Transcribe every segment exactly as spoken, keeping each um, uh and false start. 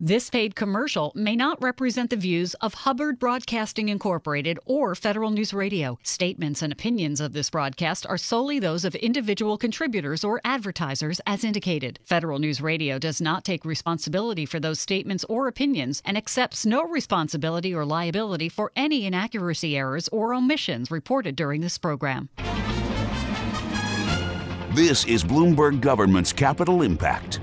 This paid commercial may not represent the views of Hubbard Broadcasting Incorporated or Federal News Radio. Statements and opinions of this broadcast are solely those of individual contributors or advertisers as indicated. Federal News Radio does not take responsibility for those statements or opinions and accepts no responsibility or liability for any inaccuracy, errors, or omissions reported during this program. This is Bloomberg Government's Capital Impact.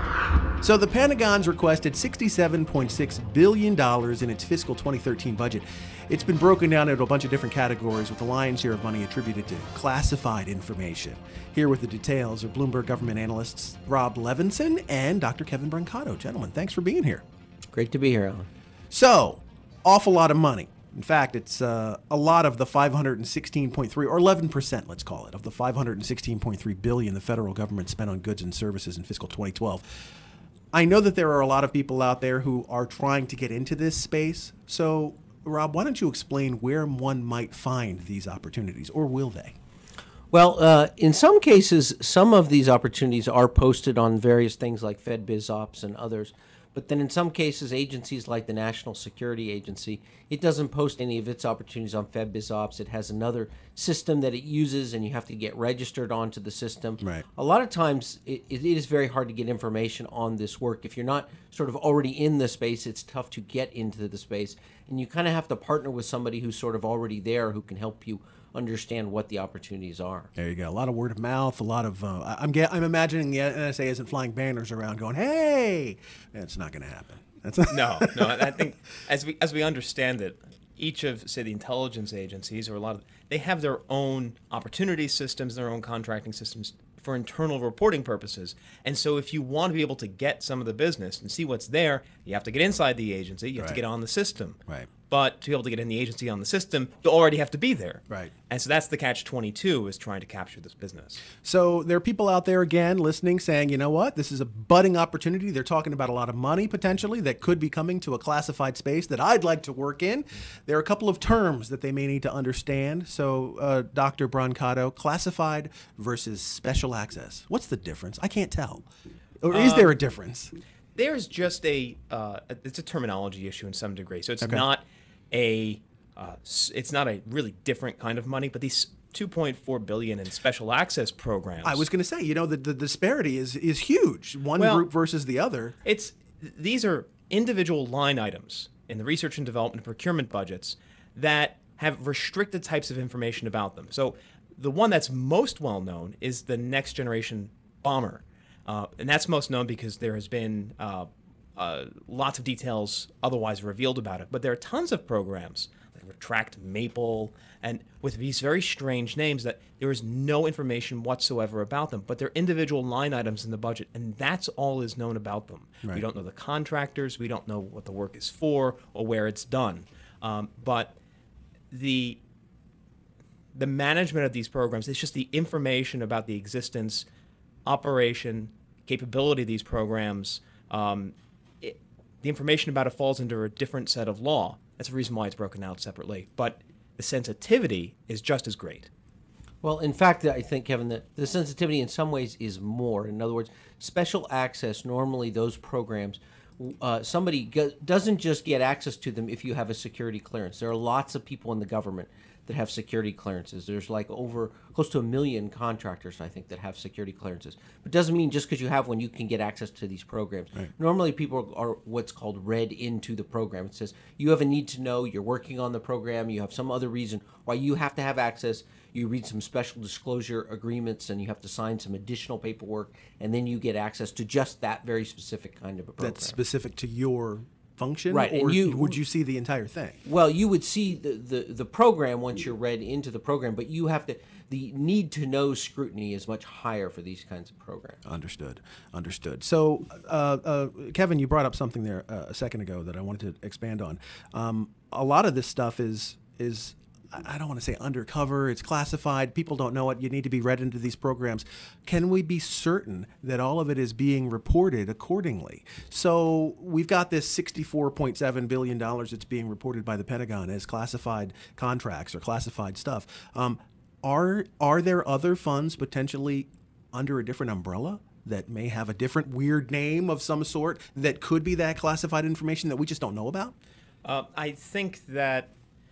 So the Pentagon's requested sixty-seven point six billion dollars in its fiscal twenty thirteen budget. It's been broken down into a bunch of different categories, with the lion's share of money attributed to classified information. Here with the details are Bloomberg government analysts Rob Levinson and Doctor Kevin Brancato. Gentlemen, thanks for being here. Great to be here, Alan. So, awful lot of money. In fact, it's uh, a lot of the five hundred sixteen point three, or eleven percent, let's call it, of the five hundred sixteen point three billion dollars the federal government spent on goods and services in fiscal twenty twelve. I know that there are a lot of people out there who are trying to get into this space. So, Rob, why don't you explain where one might find these opportunities, or will they? Well, uh, in some cases, some of these opportunities are posted on various things like FedBizOpps and others. But then in some cases, agencies like the National Security Agency, it doesn't post any of its opportunities on FedBizOpps. It has another system that it uses, and you have to get registered onto the system. Right. A lot of times, it, it is very hard to get information on this work. If you're not sort of already in the space, it's tough to get into the space. And you kind of have to partner with somebody who's sort of already there who can help you understand what the opportunities are. There you go. A lot of word of mouth, a lot of, uh, I'm get, I'm imagining the N S A isn't flying banners around going, hey, it's not going to happen. That's no, no. I think as we as we understand it, each of, say, the intelligence agencies, or a lot of, they have their own opportunity systems, their own contracting systems for internal reporting purposes. And so if you want to be able to get some of the business and see what's there, you have to get inside the agency, you have Right. to get on the system. Right. But to be able to get in the agency on the system, you already have to be there. Right. And so that's the catch twenty-two, is trying to capture this business. So there are people out there, again, listening, saying, you know what, this is a budding opportunity. They're talking about a lot of money, potentially, that could be coming to a classified space that I'd like to work in. There are a couple of terms that they may need to understand. So, uh, Doctor Brancato, classified versus special access. What's the difference? I can't tell. Or is Um, there a difference? There's just a, uh, it's a terminology issue in some degree. So it's Okay. not a, uh, s- it's not a really different kind of money, but these two point four billion dollars in special access programs. I was going to say, you know, the, the disparity is, is huge. One Well, group versus the other. It's these are individual line items in the research and development and procurement budgets that have restricted types of information about them. So the one that's most well known is the Next Generation Bomber, uh, and that's most known because there has been uh, uh, lots of details otherwise revealed about it. But there are tons of programs like Retract Maple, and with these very strange names that there is no information whatsoever about them, but they're individual line items in the budget, and that's all is known about them. Right. We don't know the contractors, we don't know what the work is for or where it's done. Um, but the the management of these programs, it's just the information about the existence, operation, capability of these programs. Um, it, the information about it falls under a different set of law. That's the reason why it's broken out separately. But the sensitivity is just as great. Well, in fact, I think, Kevin, that the sensitivity in some ways is more. In other words, special access, normally those programs, uh, somebody go- doesn't just get access to them if you have a security clearance. There are lots of people in the government that have security clearances. There's like over close to a million contractors, I think, that have security clearances. But it doesn't mean just because you have one, you can get access to these programs. Right. Normally, people are what's called read into the program. It says you have a need to know, you're working on the program, you have some other reason why you have to have access. You read some special disclosure agreements, and you have to sign some additional paperwork, and then you get access to just that very specific kind of a program. That's specific to your function? Right, and Or you- would you see the entire thing? Well, you would see the, the, the program once you're read into the program, but you have to, the need to know scrutiny is much higher for these kinds of programs. Understood. Understood. So, uh, uh, Kevin, you brought up something there uh, a second ago that I wanted to expand on. Um, a lot of this stuff is is I don't want to say undercover. It's classified. People don't know it. You need to be read into these programs. Can we be certain that all of it is being reported accordingly? So we've got this sixty-four point seven billion dollars that's being reported by the Pentagon as classified contracts or classified stuff. Um, are are there other funds potentially under a different umbrella that may have a different weird name of some sort that could be that classified information that we just don't know about? Uh, I think that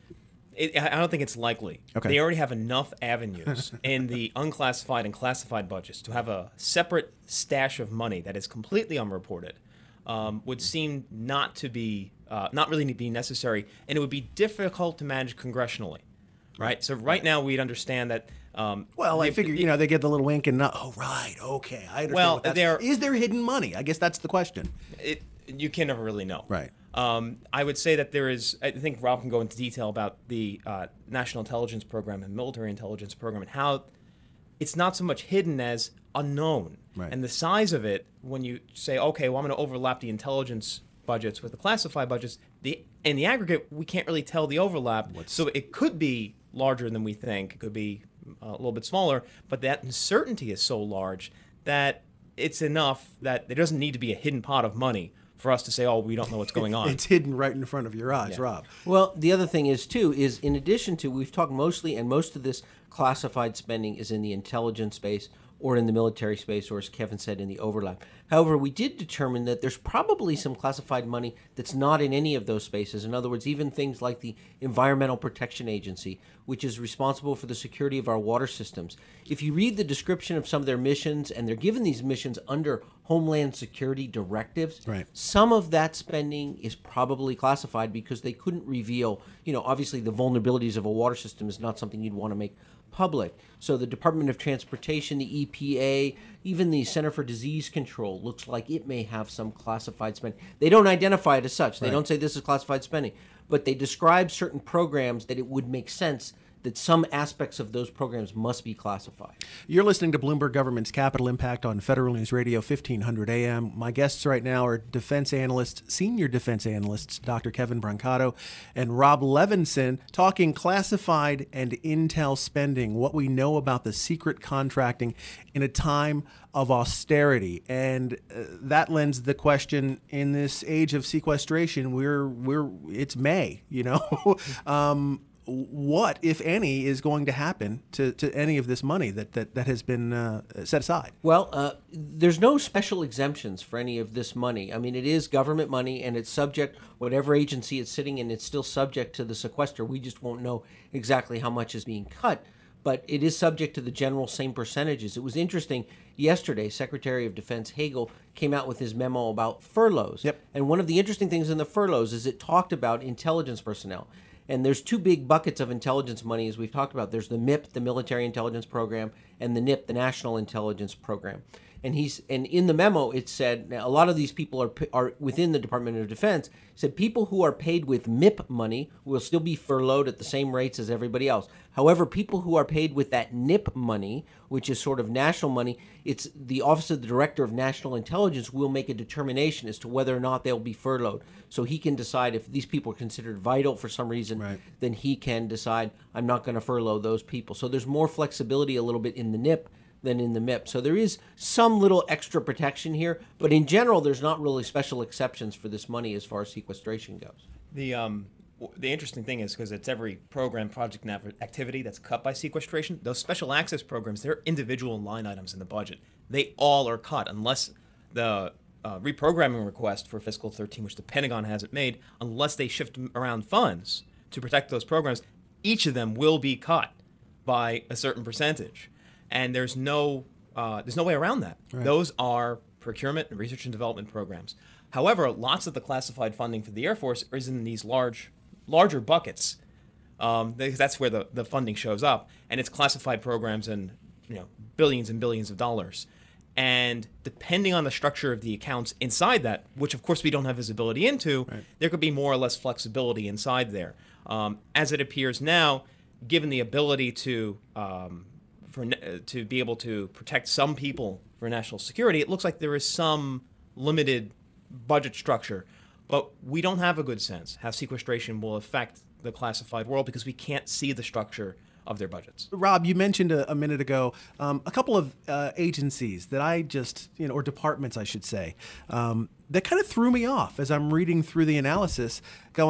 it, I don't think it's likely. Okay. They already have enough avenues in the unclassified and classified budgets to have a separate stash of money that is completely unreported. Um, would seem not to be uh, not really to be necessary, and it would be difficult to manage congressionally, right? So right now we'd understand that. Um, Well, I the- figure, the- you know, they get the little wink and not, oh, right, okay, I understand. Well, what that's- there- is there hidden money? I guess that's the question. it, you can never really know. Right. Um, I would say that there is, I think Rob can go into detail about the uh, National Intelligence Program and Military Intelligence Program and how it's not so much hidden as unknown. Right. And the size of it, when you say, okay, well, I'm going to overlap the intelligence budgets with the classified budgets, the in the aggregate, we can't really tell the overlap. What's- So it could be larger than we think. It could be uh, a little bit smaller, but that uncertainty is so large that it's enough that there doesn't need to be a hidden pot of money for us to say, oh, we don't know what's going on. It's hidden right in front of your eyes, Yeah. Rob. Well, the other thing is, too, is in addition to, we've talked mostly, and most of this classified spending is in the intelligence space or in the military space, or as Kevin said, in the overlap. However, we did determine that there's probably some classified money that's not in any of those spaces. In other words, even things like the Environmental Protection Agency, which is responsible for the security of our water systems. If you read the description of some of their missions, and they're given these missions under Homeland Security directives, Right. some of that spending is probably classified because they couldn't reveal, you know, obviously the vulnerabilities of a water system is not something you'd want to make public. So the Department of Transportation, the E P A, even the Center for Disease Control looks like it may have some classified spending. They don't identify it as such. They Right. don't say this is classified spending, but they describe certain programs that it would make sense that some aspects of those programs must be classified. You're listening to Bloomberg Government's Capital Impact on Federal News Radio, fifteen hundred A M. My guests right now are defense analysts, senior defense analysts, Doctor Kevin Brancato and Rob Levinson, talking classified and intel spending, what we know about the secret contracting in a time of austerity. And uh, that lends the question, in this age of sequestration, we're we're it's May, you know. um, what, if any, is going to happen to, to any of this money that, that, that has been uh, set aside? Well, uh, there's no special exemptions for any of this money. I mean, it is government money, and it's subject, whatever agency it's sitting in, it's still subject to the sequester. We just won't know exactly how much is being cut, but it is subject to the general same percentages. It was interesting, yesterday, Secretary of Defense Hagel came out with his memo about furloughs. Yep. And one of the interesting things in the furloughs is it talked about intelligence personnel. And there's two big buckets of intelligence money, as we've talked about. There's the M I P, the Military Intelligence Program, and the N I P, the National Intelligence Program. And he's and in the memo it said, now a lot of these people are are within the Department of Defense. It said people who are paid with M I P money will still be furloughed at the same rates as everybody else. However, people who are paid with that N I P money, which is sort of national money, it's the Office of the Director of National Intelligence will make a determination as to whether or not they'll be furloughed. So he can decide if these people are considered vital for some reason, Right. then he can decide, I'm not going to furlough those people. So there's more flexibility a little bit in the N I P than in the M I P. So there is some little extra protection here, but in general, there's not really special exceptions for this money as far as sequestration goes. The um, w- the interesting thing is because it's every program, project, and av- activity that's cut by sequestration. Those special access programs, they're individual line items in the budget. They all are cut unless the uh, reprogramming request for fiscal thirteen, which the Pentagon hasn't made, unless they shift m- around funds to protect those programs, each of them will be cut by a certain percentage. And there's no uh, there's no way around that. Right. Those are procurement and research and development programs. However, lots of the classified funding for the Air Force is in these large, larger buckets. Um, because that's where the, the funding shows up, and it's classified programs and you know billions and billions of dollars. And depending on the structure of the accounts inside that, which of course we don't have visibility into, Right. there could be more or less flexibility inside there. Um, as it appears now, given the ability to um, for uh, to be able to protect some people for national security, it looks like there is some limited budget structure, but we don't have a good sense how sequestration will affect the classified world because we can't see the structure of their budgets. Rob, you mentioned a, a minute ago um, a couple of uh, agencies that I just, you know, or departments, I should say, um, that kind of threw me off as I'm reading through the analysis, going,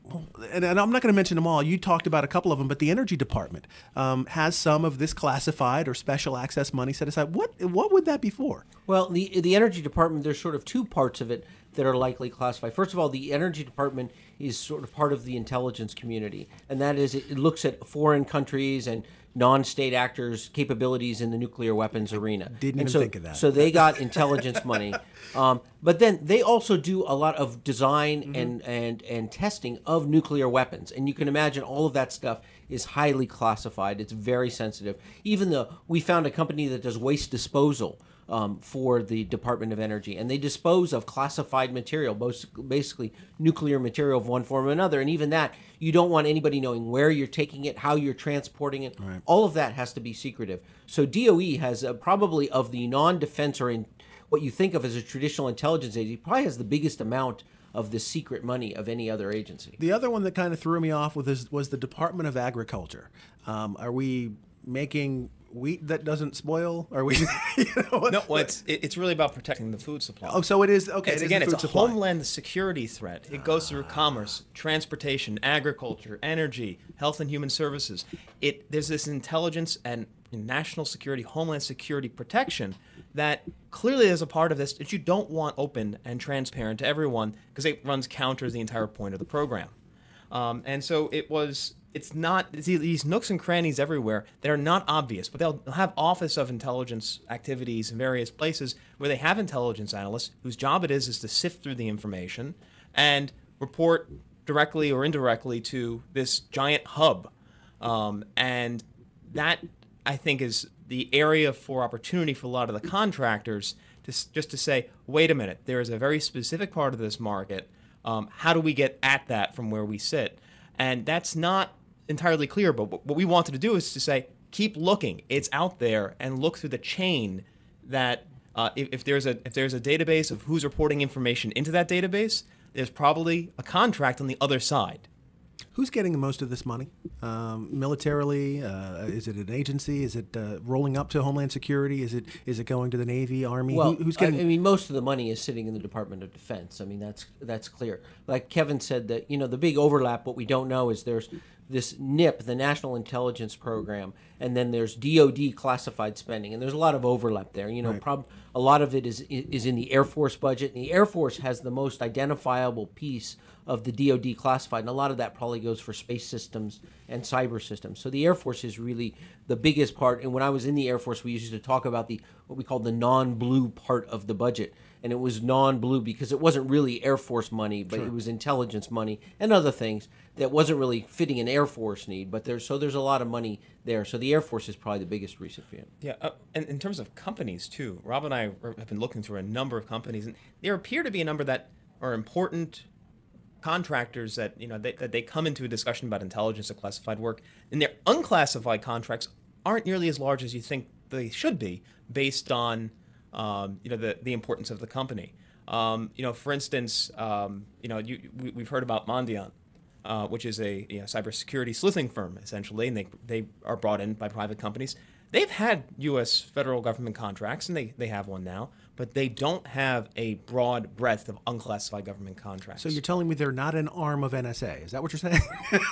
and, and I'm not going to mention them all. You talked about a couple of them, but the Energy Department um, has some of this classified or special access money set aside. What what would that be for? Well, the the Energy Department, there's sort of two parts of it that are likely classified. First of all, the Energy Department is sort of part of the intelligence community, and that is it, it looks at foreign countries and non-state actors' capabilities in the nuclear weapons arena. Didn't and even so, think of that. So they got intelligence money, um, but then they also do a lot of design mm-hmm. and, and and testing of nuclear weapons, and you can imagine all of that stuff is highly classified. It's very sensitive. Even though we found a company that does waste disposal Um, for the Department of Energy, and they dispose of classified material, most basically nuclear material of one form or another. And even that, you don't want anybody knowing where you're taking it, how you're transporting it. Right. All of that has to be secretive. So D O E has uh, probably of the non-defense or in what you think of as a traditional intelligence agency, probably has the biggest amount of the secret money of any other agency. The other one that kind of threw me off with is, was the Department of Agriculture. Um, are we making wheat that doesn't spoil? Are we? You know, what, no, well, it's it's really about protecting the food supply. Oh, so it is okay. It's, it again, is a it's food a supply. homeland security threat. It goes through commerce, transportation, agriculture, energy, health and human services. It there's this intelligence and national security, homeland security protection that clearly is a part of this that you don't want open and transparent to everyone because it runs counter to the entire point of the program. Um, and so it was. It's not it's these nooks and crannies everywhere that are not obvious, but they'll have Office of Intelligence activities in various places where they have intelligence analysts whose job it is is to sift through the information and report directly or indirectly to this giant hub. Um, and that, I think, is the area for opportunity for a lot of the contractors to just to say, wait a minute, there is a very specific part of this market. Um, how do we get at that from where we sit? And that's not entirely clear, but what we wanted to do is to say, keep looking. It's out there, and look through the chain that uh, if, if there's a if there's a database of who's reporting information into that database, there's probably a contract on the other side. Who's getting the most of this money? Um, militarily? Uh, is it an agency? Is it uh, rolling up to Homeland Security? Is it is it going to the Navy, Army? Well, Who, who's getting? I, I mean, most of the money is sitting in the Department of Defense. I mean, that's that's clear. Like Kevin said, that you know the big overlap. What we don't know is there's this N I P, the National Intelligence Program, and then there's D O D classified spending, and there's a lot of overlap there. You know, Right. prob- a lot of it is is in the Air Force budget, and the Air Force has the most identifiable piece of the D O D classified, and a lot of that probably goes for space systems and cyber systems. So the Air Force is really the biggest part. And when I was in the Air Force, we used to talk about the what we call the non-blue part of the budget, and it was non-blue because it wasn't really Air Force money, but it was intelligence money and other things that wasn't really fitting an Air Force need. But there's so there's a lot of money there. So the Air Force is probably the biggest recipient. Yeah, uh, and in terms of companies too, Rob and I have been looking through a number of companies, and there appear to be a number that are important contractors that you know they, that they come into a discussion about intelligence or classified work, and their unclassified contracts aren't nearly as large as you think they should be, based on um, you know the the importance of the company. Um, you know, for instance, um, you know you, we, we've heard about Mondiant, uh, which is a you know, cybersecurity sleuthing firm essentially, and they they are brought in by private companies. They've had U S federal government contracts, and they, they have one now, but they don't have a broad breadth of unclassified government contracts. So you're telling me they're not an arm of N S A? Is that what you're saying?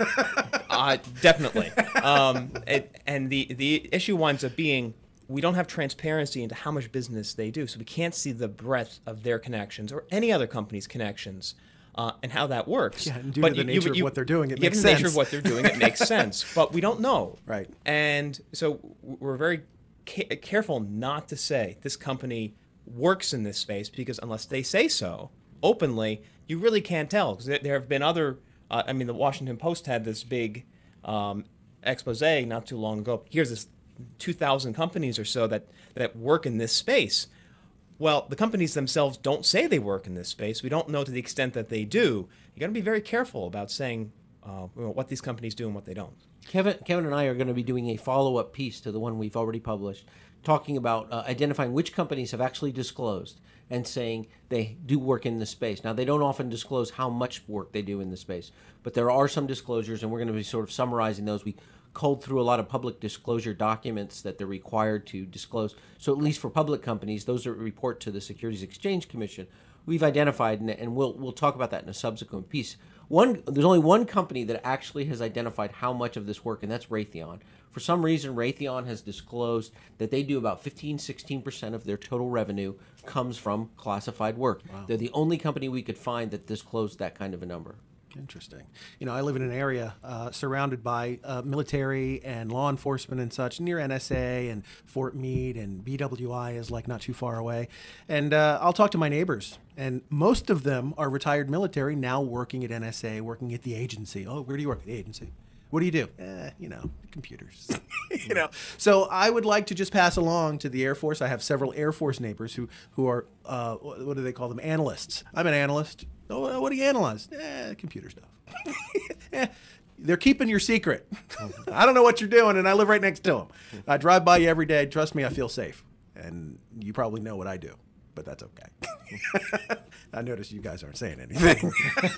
uh, definitely. Um, it, and the, the issue winds up being we don't have transparency into how much business they do, so we can't see the breadth of their connections or any other company's connections. Uh, and how that works. Yeah, and due but to the you, nature you, of you, what they're doing, it given makes the nature sense. of what they're doing, it makes sense. But we don't know. Right. And so we're very ca- careful not to say this company works in this space, because unless they say so openly, you really can't tell. Because there, there have been other, uh, I mean, the Washington Post had this big um, expose not too long ago. Here's this two thousand companies or so that, that work in this space. Well, the companies themselves don't say they work in this space. We don't know to the extent that they do. You got to be very careful about saying uh, what these companies do and what they don't. Kevin, Kevin and I are going to be doing a follow-up piece to the one we've already published, talking about uh, identifying which companies have actually disclosed and saying they do work in the space. Now, they don't often disclose how much work they do in the space, but there are some disclosures, and we're going to be sort of summarizing those. We culled through a lot of public disclosure documents that they're required to disclose. So at least for public companies, those that report to the Securities Exchange Commission we've identified, and, and we'll we'll talk about that in a subsequent piece. One, there's only one company that actually has identified how much of this work, and that's Raytheon. For some reason, Raytheon has disclosed that they do about fifteen, sixteen percent of their total revenue comes from classified work. Wow. They're the only company we could find that disclosed that kind of a number. Interesting. You know, I live in an area uh, surrounded by uh, military and law enforcement and such, near N S A and Fort Meade, and B W I is like not too far away. And uh, I'll talk to my neighbors, and most of them are retired military now working at N S A, working at the agency. Oh, where do you work? At the agency. What do you do? Eh, you know, computers. you know. So I would like to just pass along to the Air Force. I have several Air Force neighbors who who are uh, what do they call them? Analysts. I'm an analyst. Oh, what do you analyze? Eh, computer stuff. eh, they're keeping your secret. I don't know what you're doing, and I live right next to them. I drive by you every day. Trust me, I feel safe. And you probably know what I do, but that's okay. I notice you guys aren't saying anything.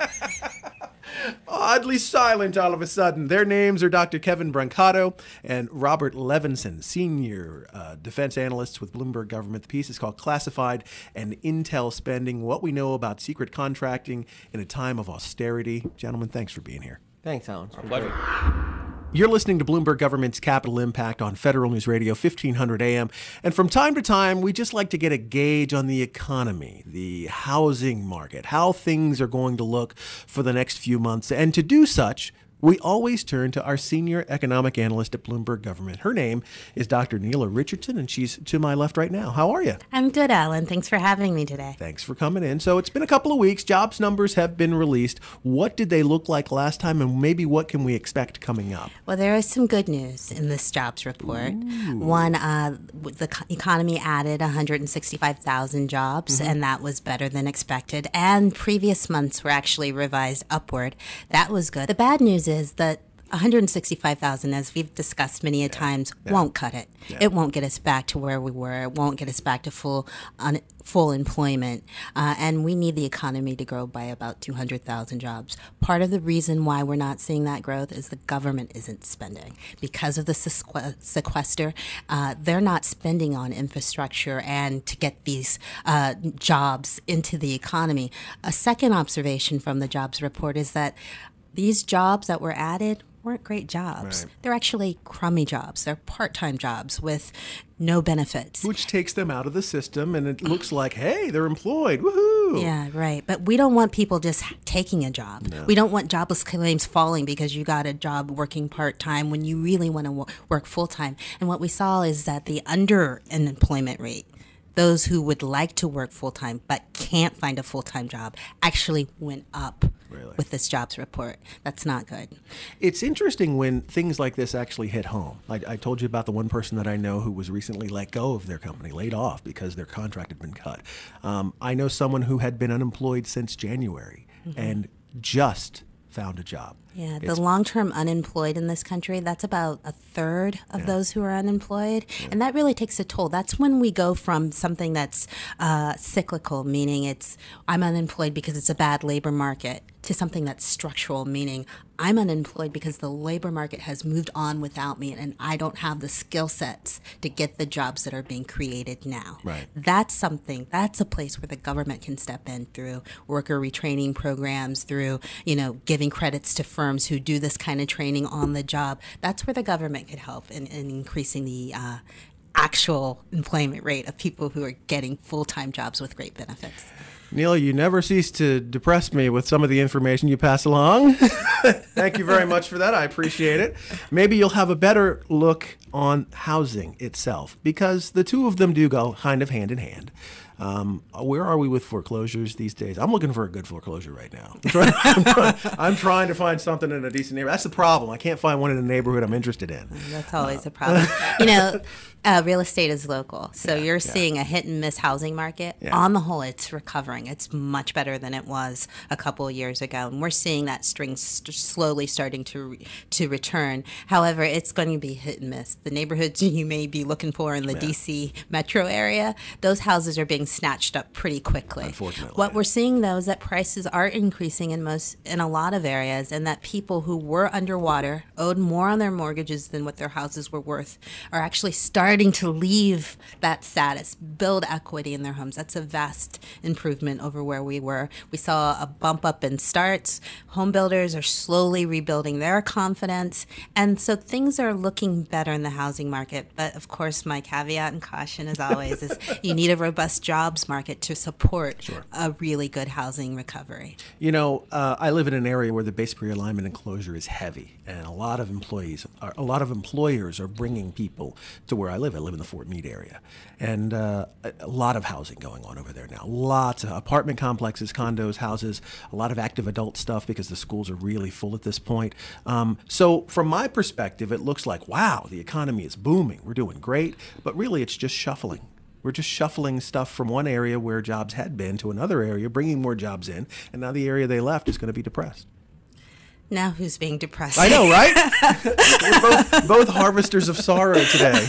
Oddly silent all of a sudden. Their names are Doctor Kevin Brancato and Robert Levinson, senior uh, defense analysts with Bloomberg Government. The piece is called Classified and Intel Spending, What We Know About Secret Contracting in a Time of Austerity. Gentlemen, thanks for being here. Thanks, Alan. Our pleasure. You're listening to Bloomberg Government's Capital Impact on Federal News Radio, fifteen hundred A M. And from time to time, we just like to get a gauge on the economy, the housing market, how things are going to look for the next few months. And to do such, we always turn to our senior economic analyst at Bloomberg Government. Her name is Doctor Neela Richardson, and she's to my left right now. How are you? I'm good, Alan. Thanks for having me today. Thanks for coming in. So it's been a couple of weeks. Jobs numbers have been released. What did they look like last time, and maybe what can we expect coming up? Well, there is some good news in this jobs report. Ooh. One, uh, the economy added one hundred sixty-five thousand jobs, mm-hmm. and that was better than expected. And previous months were actually revised upward. That was good. The bad news is that one hundred sixty-five thousand, as we've discussed many a yeah. times, yeah. won't cut it. Yeah. It won't get us back to where we were. It won't get us back to full un- full employment. Uh, and we need the economy to grow by about two hundred thousand jobs. Part of the reason why we're not seeing that growth is the government isn't spending. Because of the sequ- sequester, uh, they're not spending on infrastructure and to get these uh, jobs into the economy. A second observation from the jobs report is that these jobs that were added weren't great jobs. Right. They're actually crummy jobs. They're part-time jobs with no benefits. Which takes them out of the system, and it looks like, hey, they're employed. Woohoo! Yeah, right. But we don't want people just taking a job. No. We don't want jobless claims falling because you got a job working part-time when you really want to w- work full-time. And what we saw is that the underemployment rate, those who would like to work full-time but can't find a full-time job, actually went up. Really? With this jobs report. That's not good. It's interesting when things like this actually hit home. I, I told you about the one person that I know who was recently let go of their company, laid off because their contract had been cut. Um, I know someone who had been unemployed since January mm-hmm. and just found a job. Yeah, it's, the long-term unemployed in this country, that's about a third of yeah. those who are unemployed. Yeah. And that really takes a toll. That's when we go from something that's uh, cyclical, meaning it's I'm unemployed because it's a bad labor market, to something that's structural, meaning I'm unemployed because the labor market has moved on without me and I don't have the skill sets to get the jobs that are being created now. Right. That's something, that's a place where the government can step in through worker retraining programs, through, you know, giving credits to firms who do this kind of training on the job. That's where the government could help in, in increasing the uh, actual employment rate of people who are getting full-time jobs with great benefits. Neela, you never cease to depress me with some of the information you pass along. Thank you very much for that. I appreciate it. Maybe you'll have a better look on housing itself, because the two of them do go kind of hand in hand. Um, where are we with foreclosures these days? I'm looking for a good foreclosure right now. I'm trying, I'm trying, I'm trying to find something in a decent neighborhood. That's the problem. I can't find one in a neighborhood I'm interested in. That's always uh, a problem. You know, uh, real estate is local. So yeah, you're yeah. seeing a hit and miss housing market. Yeah. On the whole, it's recovering. It's much better than it was a couple of years ago. And we're seeing that string st- slowly starting to re- to return. However, it's going to be hit and miss. The neighborhoods you may be looking for in the yeah. D C metro area, those houses are being snatched up pretty quickly. Unfortunately. What we're seeing, though, is that prices are increasing in most, in a lot of areas, and that people who were underwater, owed more on their mortgages than what their houses were worth, are actually starting to leave that status, build equity in their homes. That's a vast improvement over where we were. We saw a bump up in starts. Home builders are slowly rebuilding their confidence, and so things are looking better in the housing market. But of course, my caveat and caution, as always, is you need a robust jobs market to support sure. a really good housing recovery. You know, uh, I live in an area where the basic realignment and closure is heavy, and a lot of employees, are, a lot of employers are bringing people to where I live. I live in the Fort Meade area, and uh, a, a lot of housing going on over there now. Lots of apartment complexes, condos, houses, a lot of active adult stuff because the schools are really full at this point. Um, so from my perspective, it looks like, wow, the economy is booming. We're doing great, but really it's just shuffling. We're just shuffling stuff from one area where jobs had been to another area, bringing more jobs in, and now the area they left is going to be depressed. Now who's being depressed? I know, right? We're both, both harvesters of sorrow today.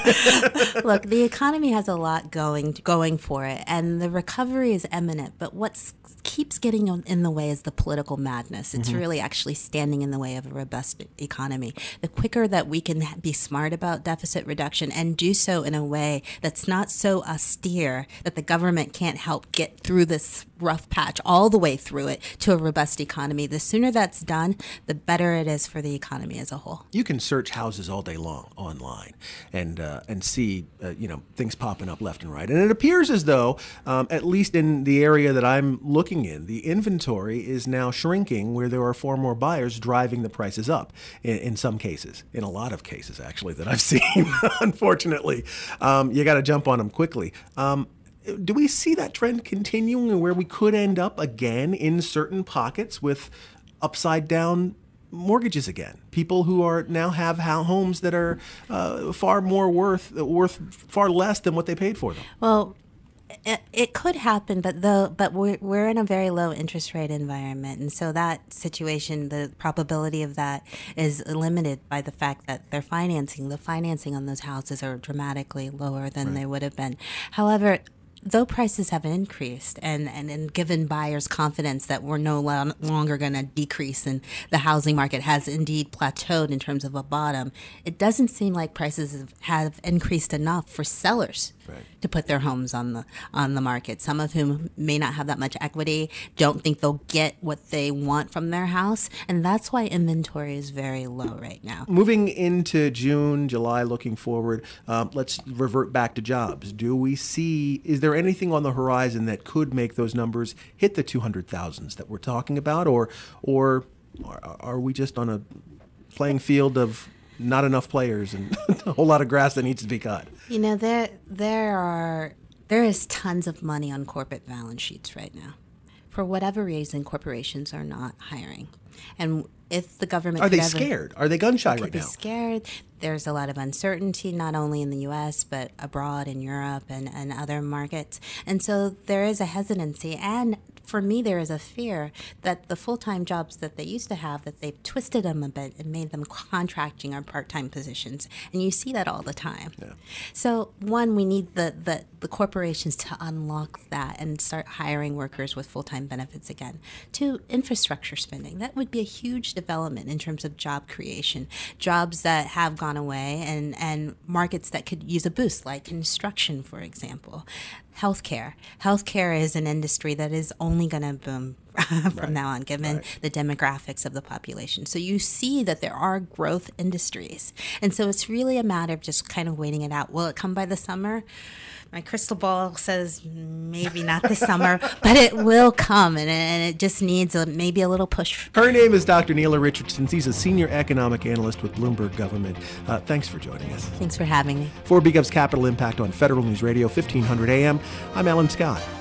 Look, the economy has a lot going going for it, and the recovery is imminent. But what keeps getting in the way is the political madness. It's mm-hmm. really actually standing in the way of a robust economy. The quicker that we can be smart about deficit reduction and do so in a way that's not so austere that the government can't help get through this rough patch all the way through it to a robust economy, the sooner that's done, the better it is for the economy as a whole. You can search houses all day long online and uh, and see uh, you know things popping up left and right. And it appears as though, um, at least in the area that I'm looking in, the inventory is now shrinking where there are far more buyers driving the prices up in, in some cases, in a lot of cases actually that I've seen, unfortunately. Um, you got to jump on them quickly. Um, Do we see that trend continuing where we could end up again in certain pockets with upside down mortgages again? People who are now have homes that are uh, far more worth worth far less than what they paid for them. Well, it, it could happen, but though, but we're we're in a very low interest rate environment, and so that situation, the probability of that is limited by the fact that they're financing. The financing on those houses are dramatically lower than right. they would have been. However, though prices have increased and, and, and given buyers confidence that we're no lo- longer going to decrease and the housing market has indeed plateaued in terms of a bottom, it doesn't seem like prices have increased enough for sellers right. to put their homes on the on the market. Some of whom may not have that much equity, don't think they'll get what they want from their house, and that's why inventory is very low right now. Moving into June, July, looking forward, um, let's revert back to jobs. Do we see, is there anything on the horizon that could make those numbers hit the two hundred thousands that we're talking about, or or are we just on a playing field of not enough players and a whole lot of grass that needs to be cut? You know, there there are there is tons of money on corporate balance sheets right now. For whatever reason, corporations are not hiring. And if the government are they ever, scared? Are they gun shy right be now? Scared. There's a lot of uncertainty, not only in the U S, but abroad in Europe and, and other markets. And so there is a hesitancy. And for me, there is a fear that the full-time jobs that they used to have, that they've twisted them a bit and made them contracting or part-time positions. And you see that all the time. Yeah. So one, we need the, the, the corporations to unlock that and start hiring workers with full-time benefits again. Two, infrastructure spending. That would be a huge development in terms of job creation. Jobs that have gone away and, and markets that could use a boost, like construction, for example. Healthcare. Healthcare is an industry that is only going to boom from right. now on, given right. the demographics of the population. So you see that there are growth industries. And so it's really a matter of just kind of waiting it out. Will it come by the summer? My crystal ball says maybe not this summer, but it will come, and, and it just needs a, maybe a little push. Her name is Doctor Nela Richardson. She's a senior economic analyst with Bloomberg Government. Uh, thanks for joining us. Thanks for having me. For B Gov's Capital Impact on Federal News Radio, fifteen hundred A M, I'm Alan Scott.